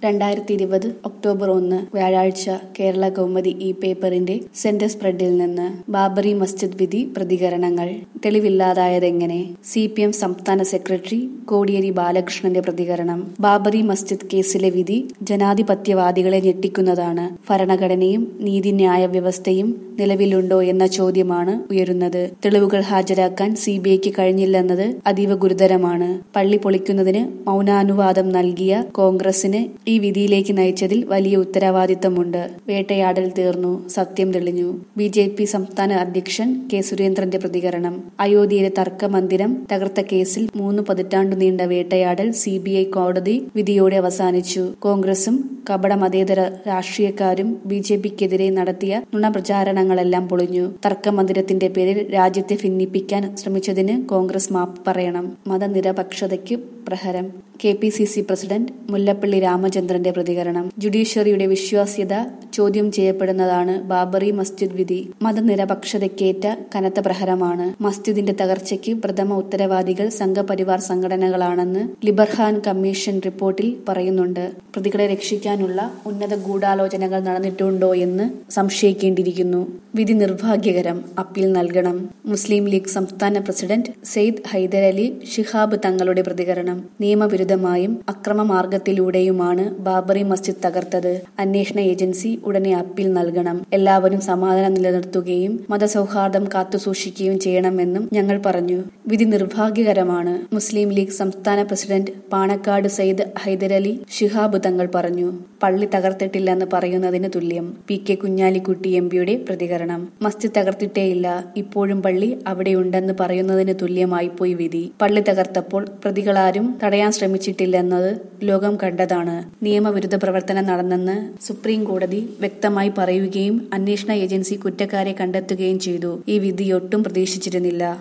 2020 October 1 വ്യാഴാഴ്ച കേരള കൗമുദി ഈ പേപ്പറിന്റെ സെന്റർ സ്പ്രെഡിൽ നിന്ന് ബാബറി മസ്ജിദ് വിധി പ്രതികരണങ്ങൾ. തെളിവില്ലാതായതെങ്ങനെ? CPM സംസ്ഥാന സെക്രട്ടറി കോടിയേരി ബാലകൃഷ്ണന്റെ പ്രതികരണം. ബാബറി മസ്ജിദ് കേസിലെ വിധി ജനാധിപത്യവാദികളെ ഞെട്ടിക്കുന്നതാണ്. ഭരണഘടനയും നീതിന്യായ വ്യവസ്ഥയും നിലവിലുണ്ടോ എന്ന ചോദ്യമാണ് ഉയരുന്നത്. തെളിവുകൾ ഹാജരാക്കാൻ CBIക്ക് കഴിഞ്ഞില്ലെന്നത് അതീവ ഗുരുതരമാണ്. പള്ളി പൊളിക്കുന്നതിന് മൗനാനുവാദം നൽകിയ കോൺഗ്രസിന് ഈ വിധിയിലേക്ക് നയിച്ചതിൽ വലിയ ഉത്തരവാദിത്തമുണ്ട്. വേട്ടയാടൽ തീർന്നു, സത്യം തെളിഞ്ഞു. BJP സംസ്ഥാന അധ്യക്ഷൻ K. സുരേന്ദ്രന്റെ പ്രതികരണം. അയോധ്യയിലെ തർക്കമന്ദിരം തകർത്ത കേസിൽ 3 പതിറ്റാണ്ടു നീണ്ട വേട്ടയാടൽ CBI കോടതി വിധിയോടെ അവസാനിച്ചു. കോൺഗ്രസും കപട മതേതര രാഷ്ട്രീയക്കാരും BJPക്കെതിരെ നടത്തിയ നുണപ്രചാരണങ്ങളെല്ലാം പൊളിഞ്ഞു. തർക്കമന്ദിരത്തിന്റെ പേരിൽ രാജ്യത്തെ ഭിന്നിപ്പിക്കാൻ ശ്രമിച്ചതിന് കോൺഗ്രസ് മാപ്പ് പറയണം. മതനിരപക്ഷതയ്ക്ക് പ്രഹരം. KPCC പ്രസിഡന്റ് മുല്ലപ്പള്ളി രാമചന്ദ്രന്റെ പ്രതികരണം. ജുഡീഷ്യറിയുടെ വിശ്വാസ്യത ചോദ്യം ചെയ്യപ്പെടുന്നതാണ് ബാബറി മസ്ജിദ് വിധി. മതനിരപക്ഷതയ്ക്കേറ്റ കനത്ത പ്രഹരമാണ്. മസ്ജിദിന്റെ തകർച്ചയ്ക്ക് പ്രഥമ ഉത്തരവാദികൾ സംഘപരിവാർ സംഘടനകളാണെന്ന് ലിബർഹാൻ കമ്മീഷൻ റിപ്പോർട്ടിൽ പറയുന്നുണ്ട്. പ്രതികളെ രക്ഷിക്കാനുള്ള ഉന്നത ഗൂഢാലോചനകൾ നടന്നിട്ടുണ്ടോ എന്ന് സംശയിക്കേണ്ടിയിരിക്കുന്നു. വിധി നിർഭാഗ്യകരം, അപ്പീൽ നൽകണം. മുസ്ലിം ലീഗ് സംസ്ഥാന പ്രസിഡന്റ് സെയ്ദ് ഹൈദരലി ശിഹാബ് തങ്ങളുടെ പ്രതികരണം. നിയമവിരുദ്ധമായും അക്രമമാർഗത്തിലൂടെയുമാണ് ബാബറി മസ്ജിദ് തകർത്തത്. അന്വേഷണ ഏജൻസി ഉടനെ അപ്പീൽ നൽകണം. എല്ലാവരും സമാധാനം നിലനിർത്തുകയും മതസൗഹാർദ്ദം കാത്തുസൂക്ഷിക്കുകയും ചെയ്യണമെന്നും ഞങ്ങൾ പറഞ്ഞു. വിധി നിർഭാഗ്യകരമാണ്. മുസ്ലിം ലീഗ് സംസ്ഥാന പ്രസിഡന്റ് പാണക്കാട് സെയ്ദ് ഹൈദരലി ശിഹാബ് തങ്ങൾ പറഞ്ഞു. പള്ളി തകർത്തിട്ടില്ലെന്ന് പറയുന്നതിന് തുല്യം. PK കുഞ്ഞാലിക്കുട്ടി MPയുടെ പ്രതികരണം. മസ്ജിദ് തകർത്തിട്ടേയില്ല, ഇപ്പോഴും പള്ളി അവിടെയുണ്ടെന്ന് പറയുന്നതിന് തുല്യമായി പോയി വിധി. പള്ളി തകർത്തപ്പോൾ പ്രതികളാരും തടയാൻ ശ്രമിച്ചിട്ടില്ലെന്നത് ലോകം കണ്ടതാണ്. നിയമവിരുദ്ധ പ്രവർത്തനം നടന്നെന്ന് സുപ്രീം കോടതി വ്യക്തമായി പറയുകയും അന്വേഷണ ഏജൻസി കുറ്റക്കാരെ കണ്ടെത്തുകയും ചെയ്തു. ഈ വിധി ഒട്ടും പ്രതീക്ഷിച്ചിരുന്നില്ല.